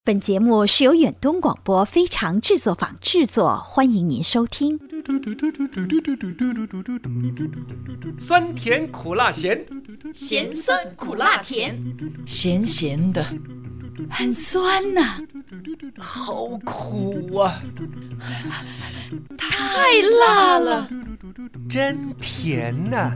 本节目是由远东广播非常制作坊制作，欢迎您收听。 酸甜苦辣咸， 咸酸苦辣甜， 咸咸的， 很酸呐、 好苦啊！ 太辣了， 真甜呐、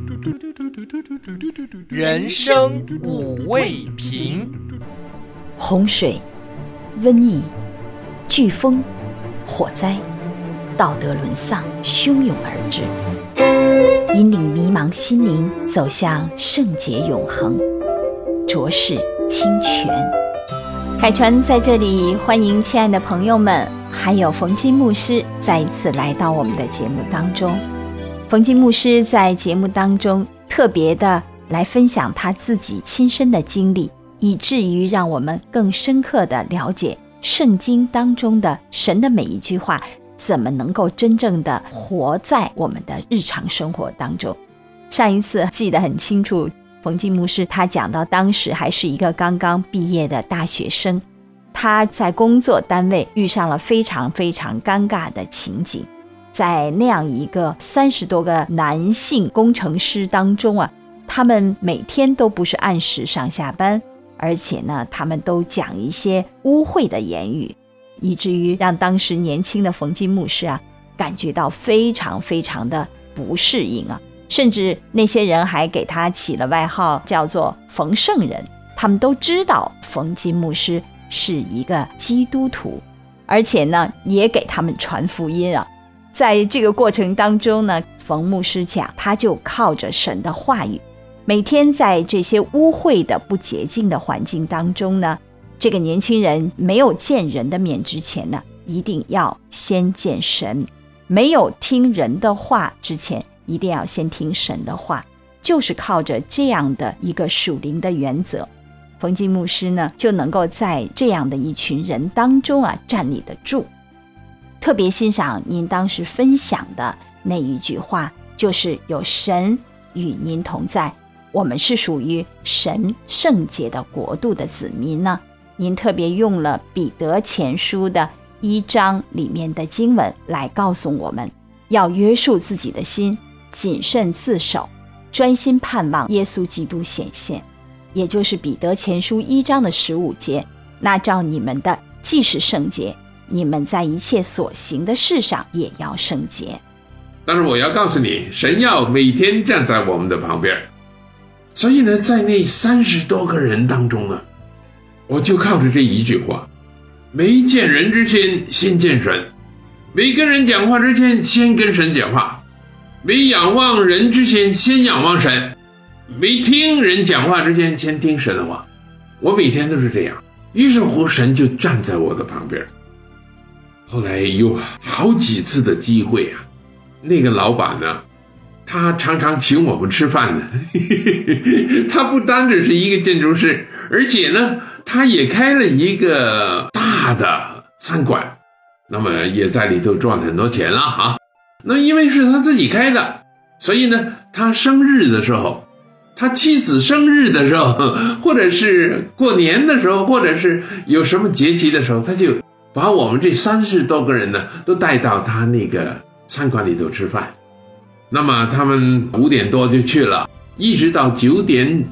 人生五味瓶。 洪水、瘟疫、飓风、火灾，道德沦丧，汹涌而至，引领迷茫心灵走向圣洁永恒，浊世清泉。凯传在这里欢迎亲爱的朋友们，还有冯金牧师再一次来到我们的节目当中。冯金牧师在节目当中特别的来分享他自己亲身的经历，以至于让我们更深刻的了解圣经当中的神的每一句话怎么能够真正的活在我们的日常生活当中。上一次记得很清楚，冯金牧师他讲到当时还是一个刚刚毕业的大学生，他在工作单位遇上了非常非常尴尬的情景。在那样一个30多个男性工程师当中啊，他们每天都不是按时上下班，而且呢，他们都讲一些污秽的言语，以至于让当时年轻的冯金牧师啊，感觉到非常非常的不适应啊。甚至那些人还给他起了外号，叫做冯圣人。他们都知道冯金牧师是一个基督徒，而且呢，也给他们传福音啊。在这个过程当中呢，冯牧师讲，他就靠着神的话语，每天在这些污秽的不洁净的环境当中呢，这个年轻人没有见人的面之前呢，一定要先见神，没有听人的话之前，一定要先听神的话。就是靠着这样的一个属灵的原则，冯金牧师呢就能够在这样的一群人当中啊站立得住。特别欣赏您当时分享的那一句话，就是有神与您同在，我们是属于神圣洁的国度的子民呢。您特别用了彼得前书的1章里面的经文来告诉我们，要约束自己的心，谨慎自守，专心盼望耶稣基督显现。也就是彼得前书1章的15节，那照你们的既是圣洁，你们在一切所行的事上也要圣洁。 但是我要告诉你，神要每天站在我们的旁边。所以呢，在那30多个人当中呢，我就靠着这一句话，没见人之前先见神，没跟人讲话之前先跟神讲话，没仰望人之前先仰望神，没听人讲话之前先听神的话。我每天都是这样，于是乎神就站在我的旁边。后来有好几次的机会啊，那个老板呢，他常常请我们吃饭呢。他不单只是一个建筑师，而且呢，他也开了一个大的餐馆，那么也在里头赚很多钱了啊。那因为是他自己开的，所以呢，他生日的时候，他妻子生日的时候，或者是过年的时候，或者是有什么节气的时候，他就把我们这30多个人呢，都带到他那个餐馆里头吃饭。那么他们5点多就去了，一直到9点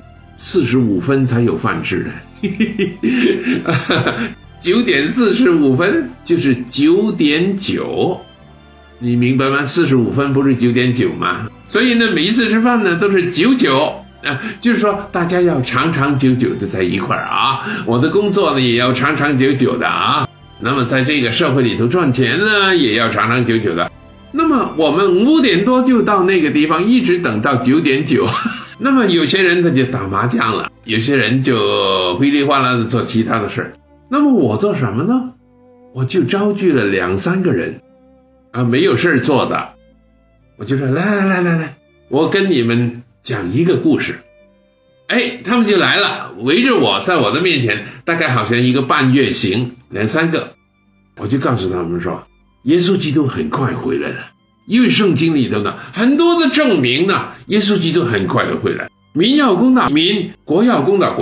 45分才有饭吃的。9点45分就是9点9，你明白吗？45分不是9点9吗？所以呢，每一次吃饭呢都是99。就是说大家要长长久久的在一块儿啊，我的工作呢也要长长久久的啊。那么在这个社会里头赚钱呢，也要长长久久的。那么我们5点多就到那个地方，一直等到9点9。那么有些人他就打麻将了，有些人就噼里哗啦的做其他的事。那么我做什么呢？我就招聚了2-3个人啊，没有事做的，我就说来，我跟你们讲一个故事。哎，他们就来了，围着我，在我的面前，大概好像一个半月形，2-3个。我就告诉他们说，耶稣基督很快回来了，因为圣经里头呢，很多的证明呢，耶稣基督很快的回来。民要攻打民，国要攻打国，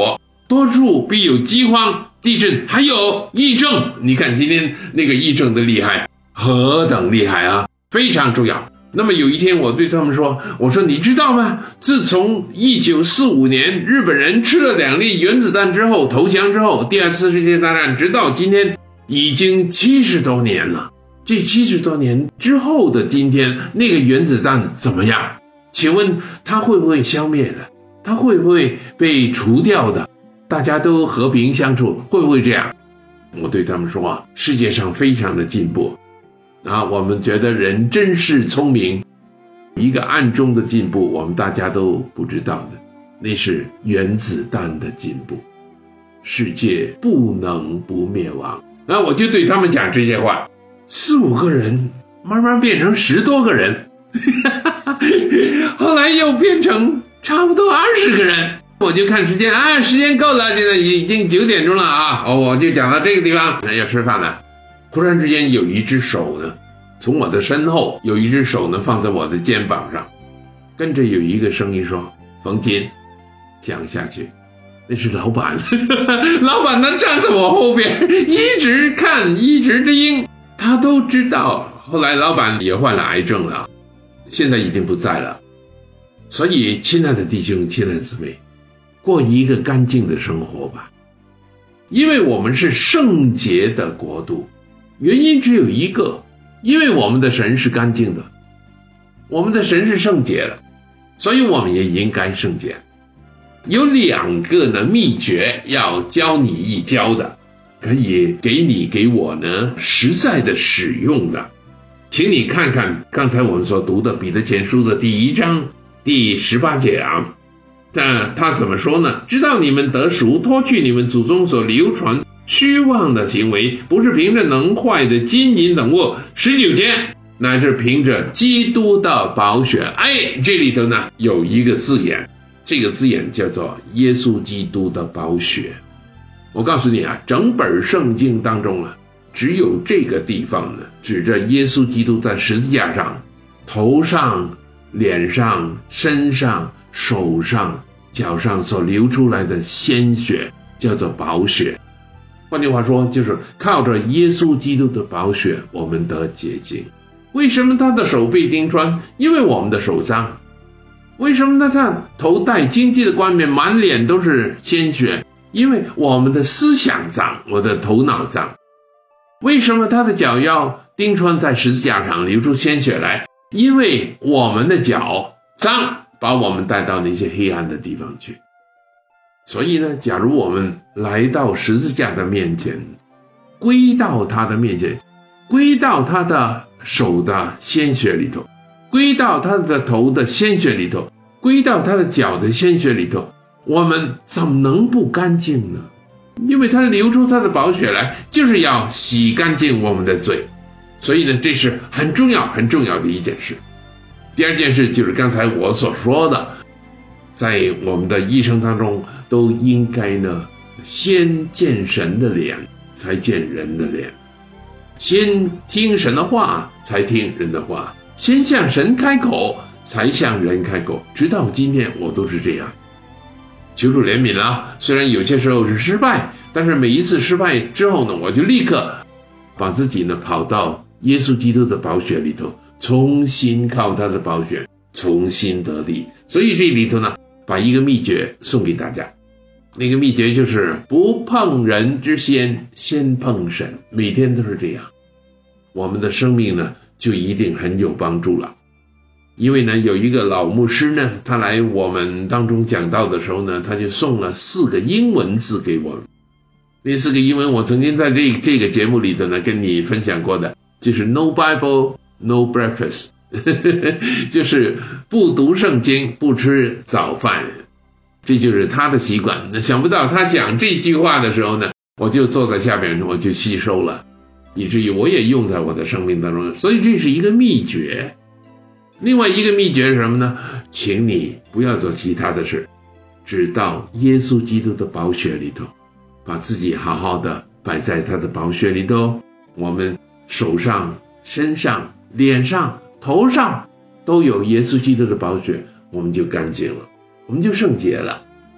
多处必有饥荒、地震，还有疫症。你看今天那个疫症的厉害，何等厉害啊，非常重要。那么有一天我对他们说，我说你知道吗，自从1945年日本人吃了2粒原子弹之后投降之后，第2次世界大战直到今天已经70多年了。这70多年之后的今天，那个原子弹怎么样？请问它会不会消灭的？它会不会被除掉的？大家都和平相处，会不会这样？我对他们说啊，世界上非常的进步啊，我们觉得人真是聪明。一个暗中的进步，我们大家都不知道的，那是原子弹的进步。世界不能不灭亡。然后我就对他们讲这些话，4、5个人慢慢变成10多个人后来又变成差不多20个人。我就看时间啊，时间够了，现在已经9点钟了啊，我就讲到这个地方，要吃饭了。突然之间有一只手呢，从我的身后有一只手呢放在我的肩膀上，跟着有一个声音说，冯金，讲下去。那是老板老板他站在我后边，一直看一直听，他都知道。后来老板也患了癌症了，现在已经不在了。所以亲爱的弟兄亲爱的姊妹，过一个干净的生活吧，因为我们是圣洁的国度。原因只有一个，因为我们的神是干净的，我们的神是圣洁的，所以我们也应该圣洁。有2个呢秘诀要教你一教的，可以给你给我呢实在的使用的。请你看看刚才我们所读的彼得前书的第1章第18节啊，他怎么说呢？知道你们得赎，脱去你们祖宗所流传虚妄的行为，不是凭着能坏的金银等物19节，乃是凭着基督的宝血。这里头呢有一个字眼，这个字眼叫做耶稣基督的宝血。我告诉你啊，整本圣经当中啊，只有这个地方呢指着耶稣基督在十字架上头上、脸上、身上、手上、脚上所流出来的鲜血叫做宝血。换句话说，就是靠着耶稣基督的宝血我们得洁净。为什么他的手被钉穿？因为我们的手脏。为什么他头戴荆棘的冠冕，满脸都是鲜血？因为我们的思想脏，我的头脑脏。为什么他的脚要钉穿在十字架上，流出鲜血来？因为我们的脚脏，把我们带到那些黑暗的地方去。所以呢，假如我们来到十字架的面前，归到他的面前，归到他的手的鲜血里头，归到他的头的鲜血里头，归到他的脚的鲜血里头，我们怎么能不干净呢？因为他流出他的宝血来，就是要洗干净我们的罪。所以呢，这是很重要很重要的一件事。第二件事就是刚才我所说的，在我们的一生当中都应该呢，先见神的脸，才见人的脸；先听神的话，才听人的话；先向神开口，才向人开口。直到今天我都是这样。求主怜悯啊！虽然有些时候是失败，但是每一次失败之后呢，我就立刻把自己呢跑到耶稣基督的宝血里头，重新靠他的宝血重新得力。所以这里头呢，把一个秘诀送给大家。那个秘诀就是不碰人之先，先碰神。每天都是这样，我们的生命呢就一定很有帮助了。因为呢，有一个老牧师呢，他来我们当中讲道的时候呢，他就送了4个英文字给我们。那4个英文我曾经在这个节目里头呢跟你分享过的，就是 No Bible, No Breakfast 就是不读圣经，不吃早饭。这就是他的习惯。那想不到他讲这句话的时候呢，我就坐在下面，我就吸收了，以至于我也用在我的生命当中。所以这是一个秘诀。另外一个秘诀是什么呢？请你不要做其他的事，只到耶稣基督的宝血里头，把自己好好的摆在他的宝血里头。我们手上、身上、脸上、头上都有耶稣基督的宝血，我们就干净了，我们就圣洁了。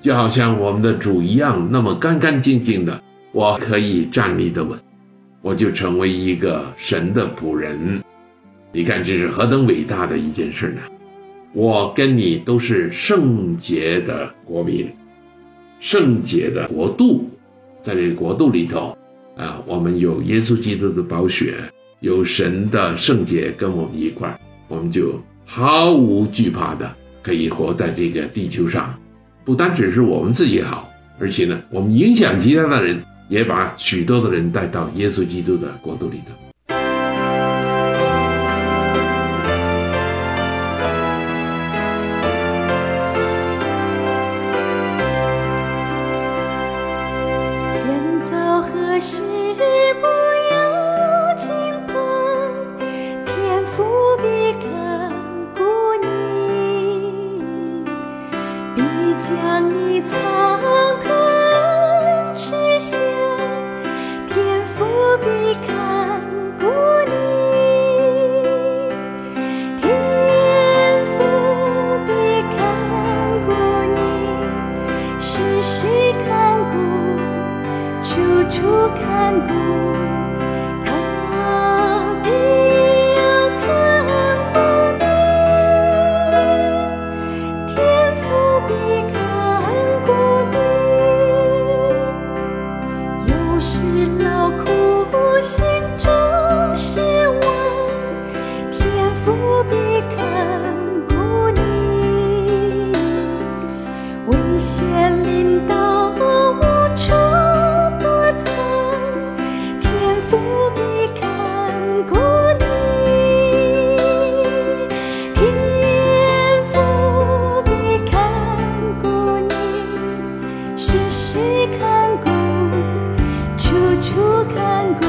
就好像我们的主一样，那么干干净净的，我可以站立得稳，我就成为一个神的仆人。你看这是何等伟大的一件事呢？我跟你都是圣洁的国民，圣洁的国度，在这个国度里头我们有耶稣基督的宝血，有神的圣洁跟我们一块，我们就毫无惧怕的可以活在这个地球上。不单只是我们自己好，而且呢，我们影响其他的人，也把许多的人带到耶稣基督的国度里头。 人走何时不要惊慌，天父必看顾你，必将你藏探吃下，天父必看顾你，天父必看顾你，时时看顾，处处看顾，他必要看顾你，天父必看顾你。有时劳苦心中失望，天父必看顾你，危险临到无处躲藏，天父必看顾你，天父必看顾你，时时看顾，处处看顾，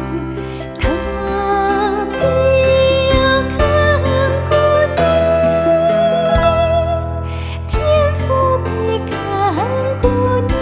他必要看顾你，天父必看顾你。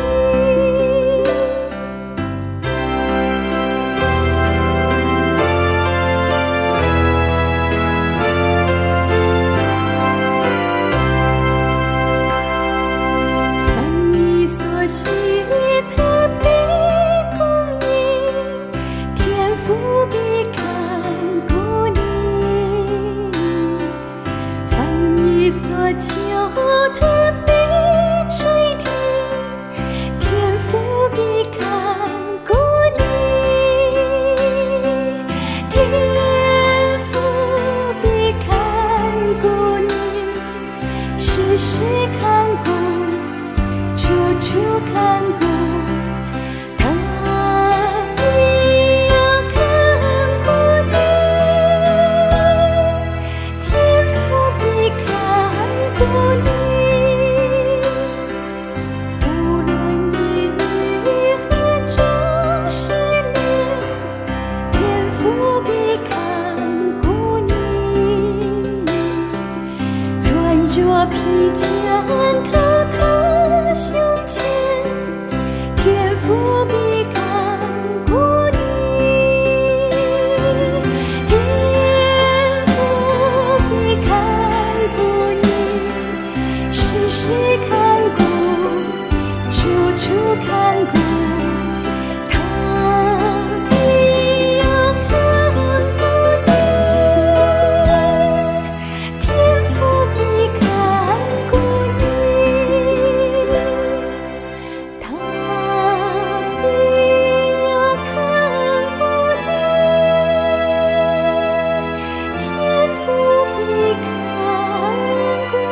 凡你所需，他必供应，天父必看顾你。凡你所求，他必垂听，天父必看顾你，天父必看顾你，时时看顾，处处看顾，他必要看顾你，天父必看顾你。无论你于何种试炼，天父必看顾你。软弱疲倦靠他胸前，天父必看顾你，天父必看顾你，时时看顾，处处看顾，他必要看顾你，天父必看顾你，他必要看顾你，天父必看顾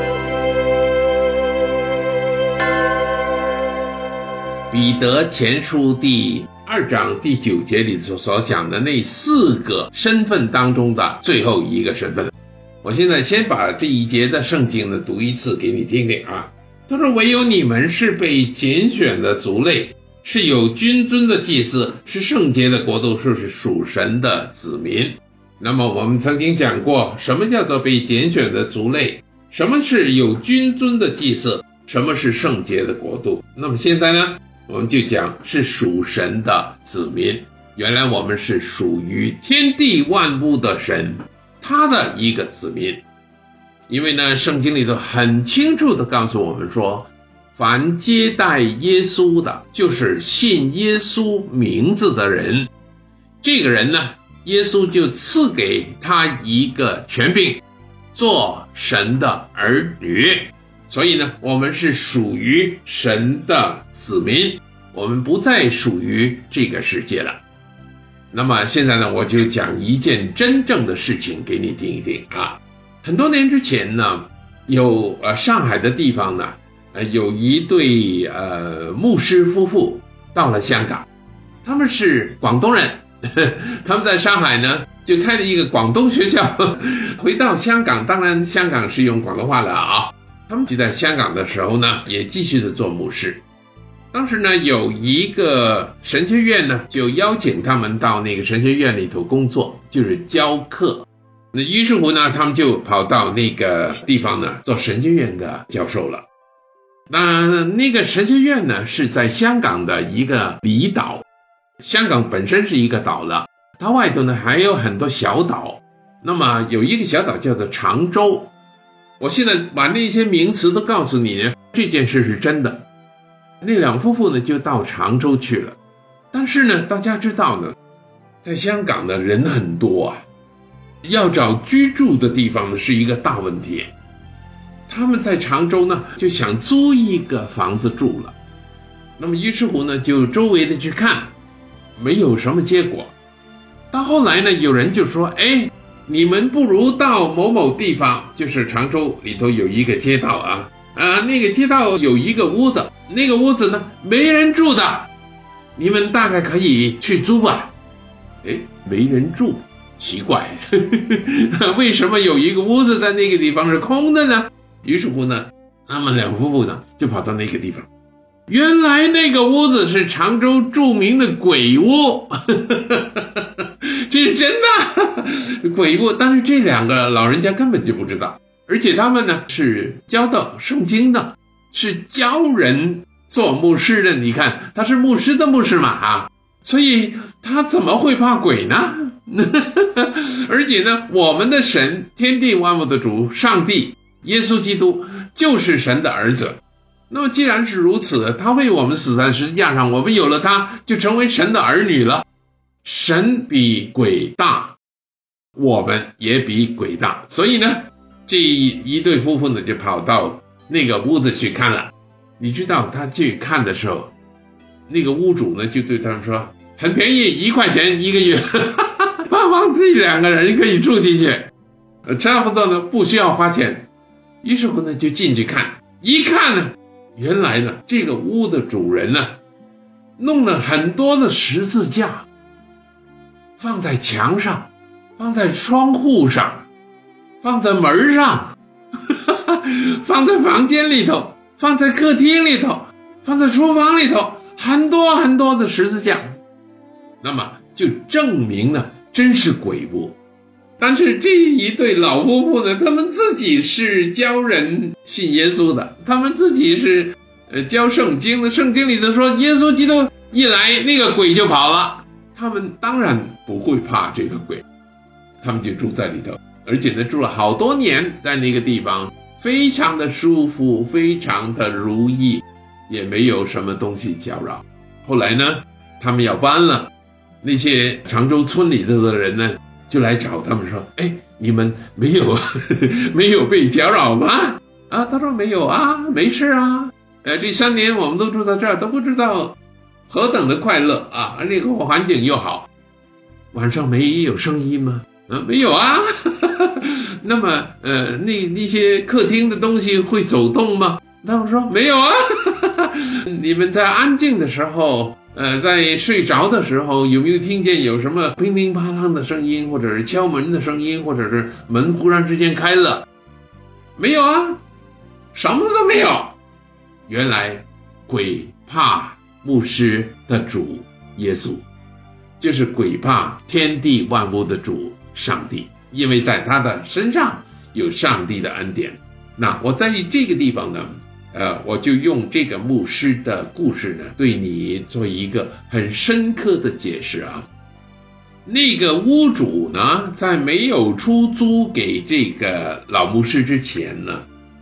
你。 彼得前书第2章第9节里所讲的那4个身份当中的最后一个身份，我现在先把这一节的圣经呢读一次给你听听啊。他说，唯有你们是被拣选的族类，是有君尊的祭司，是圣洁的国度，是属神的子民。那么我们曾经讲过，什么叫做被拣选的族类，什么是有君尊的祭司，什么是圣洁的国度。那么现在呢，我们就讲是属神的子民。原来我们是属于天地万物的神，他的一个子民。因为呢，圣经里头很清楚的告诉我们说， 凡接待耶稣的，就是信耶稣名字的人。这个人呢，耶稣就赐给他一个权柄，做神的儿女。所以呢，我们是属于神的子民，我们不再属于这个世界了。那么现在呢，我就讲一件真正的事情给你听一听啊。很多年之前呢，有上海的地方呢，有一对牧师夫妇到了香港，他们是广东人，他们在上海呢就开了一个广东学校，回到香港，当然香港是用广东话的啊。他们就在香港的时候呢，也继续的做牧师。当时呢，有一个神学院呢，就邀请他们到那个神学院里头工作，就是教课。那于是乎呢，他们就跑到那个地方呢，做神学院的教授了。那个神学院呢，是在香港的一个离岛。香港本身是一个岛了，它外头呢还有很多小岛。那么有一个小岛叫做长洲。我现在把那些名词都告诉你呢，这件事是真的。那两夫妇呢就到常州去了，但是呢，大家知道呢，在香港的人很多啊，要找居住的地方呢是一个大问题。他们在常州呢就想租一个房子住了，那么于是乎呢就周围的去看，没有什么结果。到后来呢，有人就说，你们不如到某某地方，就是常州里头有一个街道啊，那个街道有一个屋子，那个屋子呢没人住的，你们大概可以去租吧。没人住，奇怪，为什么有一个屋子在那个地方是空的呢？于是乎呢，他们两夫妇呢就跑到那个地方，原来那个屋子是常州著名的鬼屋，这是真的鬼屋。但是这两个老人家根本就不知道，而且他们呢是教导圣经的，是教人做牧师的。你看他是牧师的牧师嘛所以他怎么会怕鬼呢？而且呢，我们的神，天地万物的主上帝耶稣基督就是神的儿子。那么既然是如此，他为我们死在十字架上，我们有了他就成为神的儿女了。神比鬼大，我们也比鬼大。所以呢，这一对夫妇呢就跑到那个屋子去看了。你知道他去看的时候，那个屋主呢就对他们说，很便宜，1块钱1个月，帮忙这两个人可以住进去，差不多呢不需要花钱。于是乎呢就进去看，一看呢，原来呢这个屋的主人呢弄了很多的十字架，放在墙上，放在窗户上，放在门上，放在房间里头，放在客厅里头，放在厨房里头，很多很多的十字架。那么就证明了真是鬼屋。但是这一对老夫妇呢，他们自己是教人信耶稣的，他们自己是教圣经的，圣经里头说耶稣基督一来，那个鬼就跑了。他们当然不会怕这个鬼，他们就住在里头，而且呢住了好多年，在那个地方非常的舒服，非常的如意，也没有什么东西搅扰。后来呢，他们要搬了，那些常州村里头的人呢就来找他们说，你们没有被搅扰吗？他说没有啊，没事啊，这3年我们都住在这儿，都不知道何等的快乐啊！那个环境又好，晚上没有声音吗？没有啊。那么那些客厅的东西会走动吗？他们说没有啊。你们在安静的时候，在睡着的时候，有没有听见有什么乒乒乓乓的声音，或者是敲门的声音，或者是门忽然之间开了？没有啊，什么都没有。原来鬼怕牧师的主耶稣，就是鬼怕天地万物的主上帝，因为在他的身上有上帝的恩典。那我在这个地方呢，我就用这个牧师的故事呢，对你做一个很深刻的解释啊。那个屋主呢，在没有出租给这个老牧师之前呢，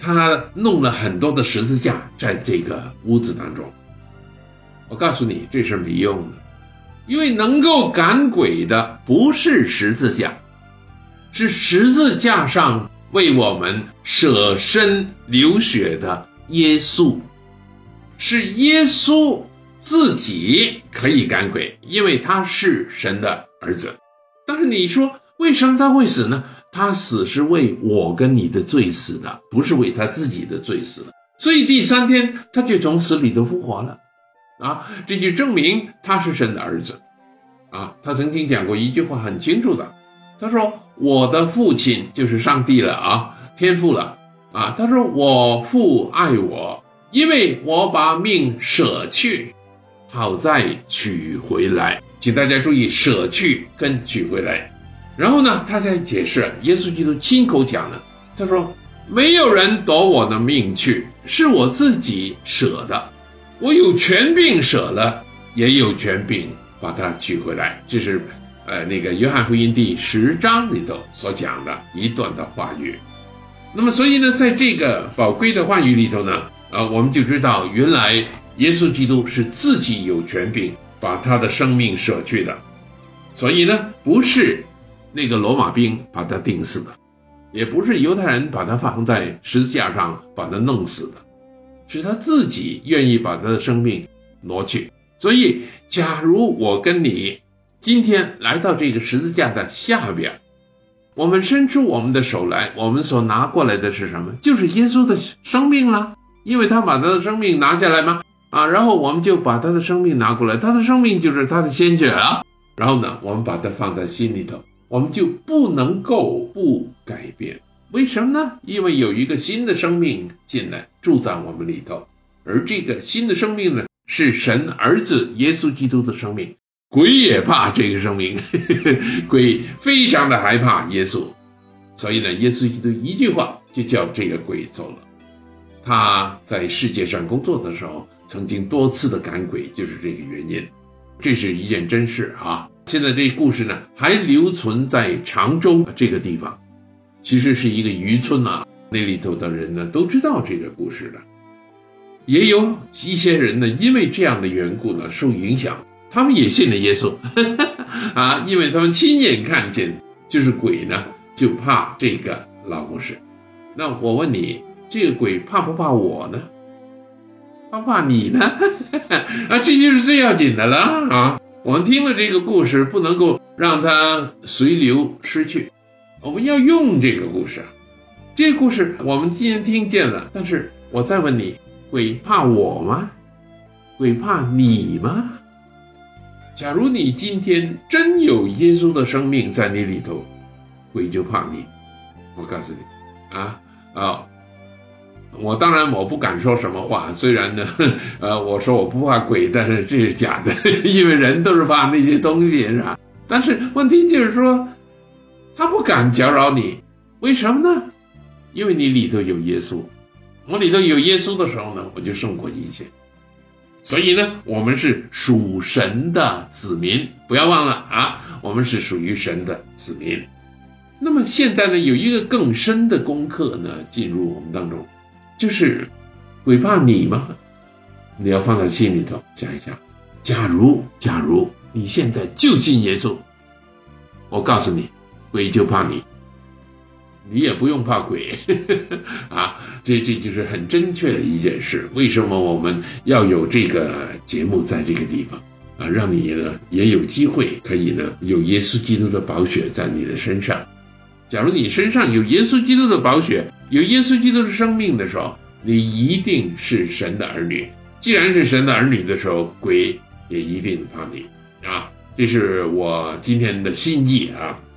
他弄了很多的十字架在这个屋子当中。我告诉你，这是没用的，因为能够赶鬼的不是十字架，是十字架上为我们舍身流血的耶稣，是耶稣自己可以赶鬼，因为他是神的儿子。但是你说为什么他会死呢？他死是为我跟你的罪死的，不是为他自己的罪死的。所以第3天他就从死里头复活了这就证明他是神的儿子他曾经讲过一句话很清楚的，他说我的父亲就是上帝了天父了他说我父爱我，因为我把命舍去，好再取回来。请大家注意，舍去跟取回来。然后呢，他在解释，耶稣基督亲口讲了，他说没有人夺我的命去，是我自己舍的，我有权柄舍了，也有权柄把它取回来。这是那个约翰福音第10章里头所讲的一段的话语。那么所以呢，在这个宝贵的话语里头呢我们就知道原来耶稣基督是自己有权柄把他的生命舍去的。所以呢，不是那个罗马兵把他钉死的，也不是犹太人把他放在十字架上把他弄死的，是他自己愿意把他的生命挪去。所以假如我跟你今天来到这个十字架的下边，我们伸出我们的手来，我们所拿过来的是什么？就是耶稣的生命啦，因为他把他的生命拿下来嘛然后我们就把他的生命拿过来，他的生命就是他的鲜血然后呢，我们把它放在心里头，我们就不能够不改变。为什么呢？因为有一个新的生命进来住在我们里头，而这个新的生命呢，是神儿子耶稣基督的生命。鬼也怕这个生命鬼非常的害怕耶稣，所以呢，耶稣基督一句话就叫这个鬼走了。他在世界上工作的时候曾经多次的赶鬼，就是这个原因。这是一件真事现在这故事呢还留存在常州这个地方，其实是一个渔村那里头的人呢都知道这个故事的。也有一些人呢因为这样的缘故呢受影响，他们也信了耶稣因为他们亲眼看见，就是鬼呢就怕这个老牧师。那我问你，这个鬼怕不怕我呢？怕不怕你呢？这就是最要紧的了我们听了这个故事，不能够让它随流失去，我们要用这个故事。这个故事我们今天听见了，但是我再问你，鬼怕我吗？鬼怕你吗？假如你今天真有耶稣的生命在你里头，鬼就怕你。我告诉你我当然我不敢说什么话，虽然呢我说我不怕鬼，但是这是假的因为人都是怕那些东西是吧？但是问题就是说他不敢搅扰你，为什么呢？因为你里头有耶稣。我里头有耶稣的时候呢，我就胜过一切。所以呢，我们是属神的子民，不要忘了我们是属于神的子民。那么现在呢，有一个更深的功课呢进入我们当中，就是鬼怕你吗？你要放在心里头想一想。假如你现在就信耶稣，我告诉你，鬼就怕你，你也不用怕鬼这就是很正确的一件事。为什么我们要有这个节目在这个地方让你呢也有机会可以呢有耶稣基督的宝血在你的身上。假如你身上有耶稣基督的宝血，有耶稣基督的生命的时候，你一定是神的儿女。既然是神的儿女的时候，鬼也一定怕你这是我今天的心意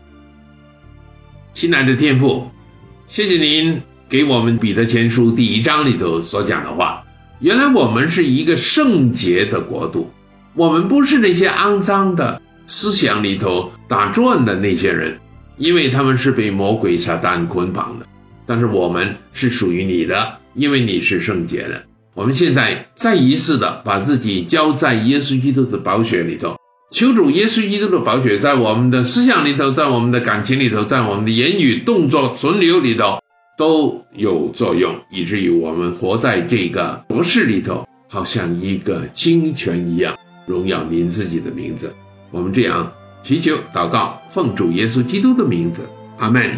亲爱的天父，谢谢您给我们彼得前书第1章里头所讲的话。原来我们是一个圣洁的国度，我们不是那些肮脏的思想里头打转的那些人，因为他们是被魔鬼撒旦捆绑的。但是我们是属于你的，因为你是圣洁的。我们现在再一次的把自己交在耶稣基督的宝血里头，求主耶稣基督的宝血在我们的思想里头，在我们的感情里头，在我们的言语动作存留里头， 都有作用，以至于我们活在这个模式里头，好像一个金泉一样，荣耀您自己的名字。我们这样祈求祷告，奉主耶稣基督的名字，阿们。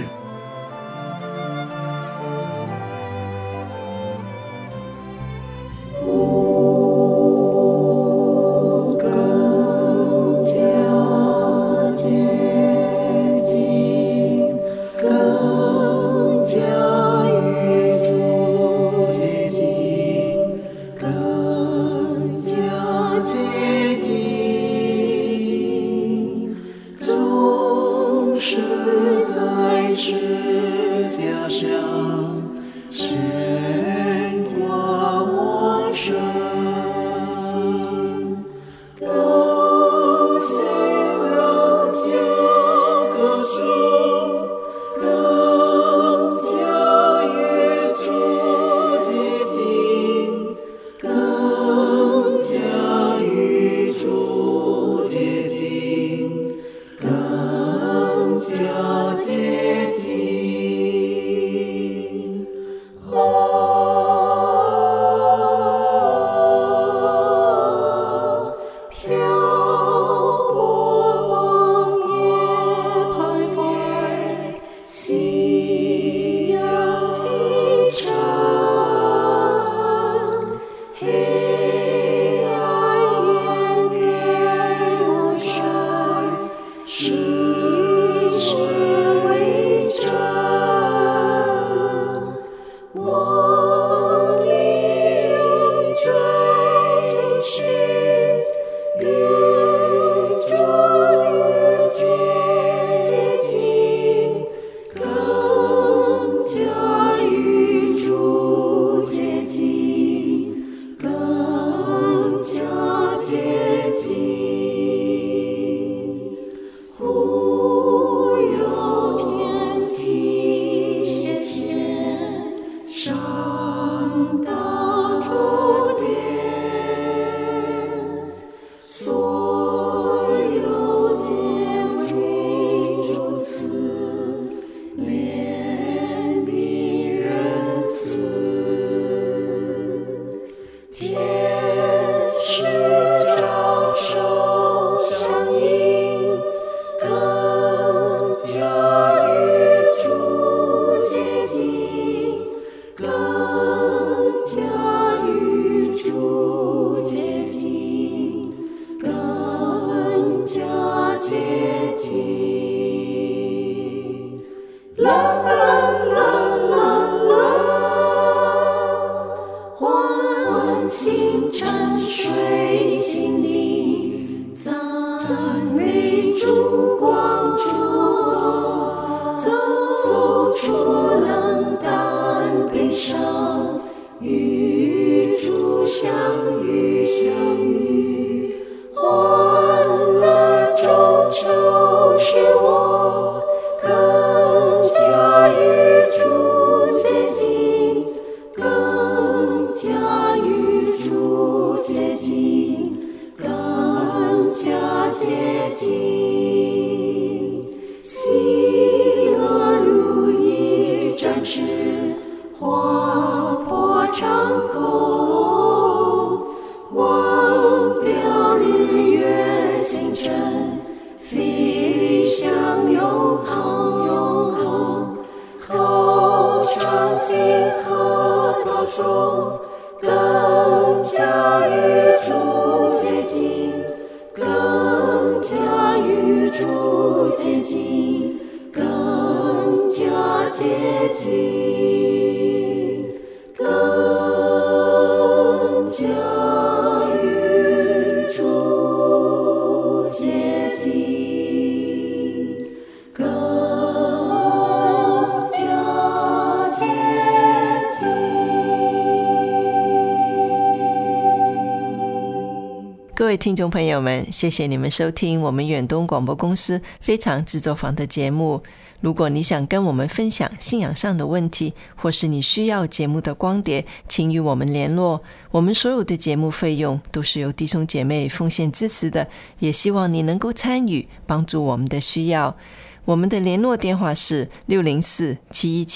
各位听众朋友们，谢谢你们收听我们远东广播公司非常制作坊的节目。如果你想跟我们分享信仰上的问题，或是你需要节目的光碟，请与我们联络。我们所有的节目费用都是由弟兄姐妹奉献支持的，也希望你能够参与，帮助我们的需要。我们的联络电话是604-717-8288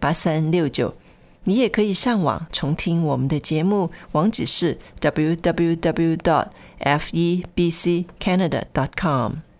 8369。你也可以上网重听我们的节目，网址是 www.febccanada.com。